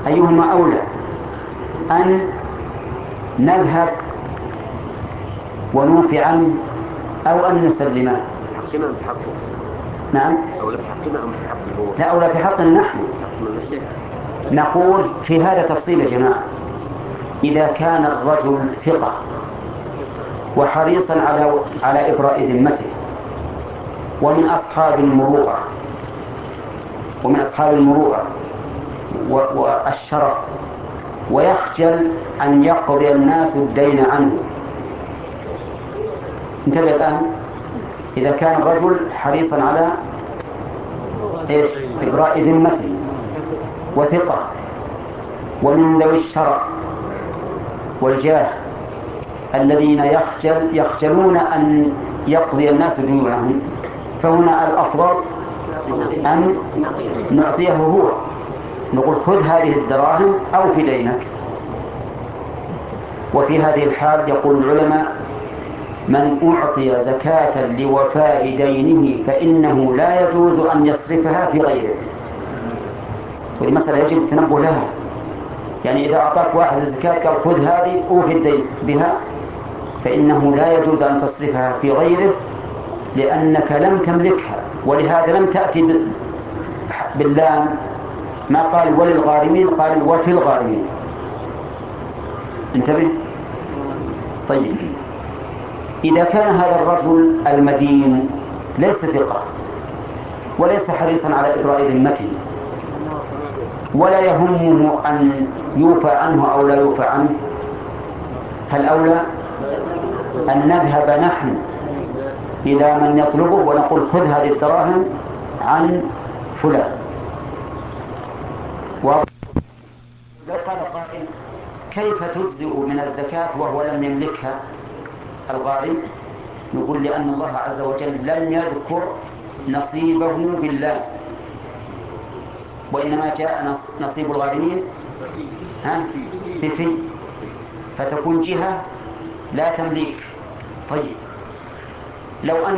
أيهما أولى، أن نذهب ونوفي عنه أو أن نسلمه؟ حقنا في حقه. نعم. أولى في حقنا أم في حقه هو؟ لا، أولى في حقنا نحن. نقول في هذا تفصيل يا جماعة. إذا كان الرجل ثقة وحريصا على إبراء ذمته ومن أصحاب المروءة والشرف، ويخجل أن يقضي الناس الدين عنه. انتبه الآن، إذا كان الرجل حريصا على إبراء ذمته وثقة ومن ذوي الشرف والجاه الذين يخجلون أن يقضي الناس ديونهم، فهنا الأفضل أن نعطيه هو، نقول خذ هذه الدراهم أو في دينك. وفي هذه الحال يقول العلماء: من أعطي زكاة لوفاء دينه فإنه لا يجوز أن يصرفها في غيره. والمسألة يجب التنبه لها. يعني إذا أعطاك واحد الزكاة قال خذ هذه أوفي الدين بها، فإنه لا يجوز أن تصرفها في غيره، لأنك لم تملكها، ولهذا لم تأتي باللام، ما قال وللغارمين، قال وفي الغارمين. انتبه. طيب، إذا كان هذا الرجل المدين ليس ثقة وليس حريصا على إبراء ذمته ولا يهمه أن يوفى عنه أو لا يوفى عنه، هل أولى أن نذهب نحن إلى من يطلبه ونقول خذ هذه الدراهم عن فلان؟ لو قال قائل: كيف تجزئ من الزكاة وهو لم يملكها الغارم؟ نقول: لأن الله عز وجل لم يذكر نصيبه بالله، وإنما جاء نصيب الغارمين في فتكون جهة لا تملك. طيب، لو أن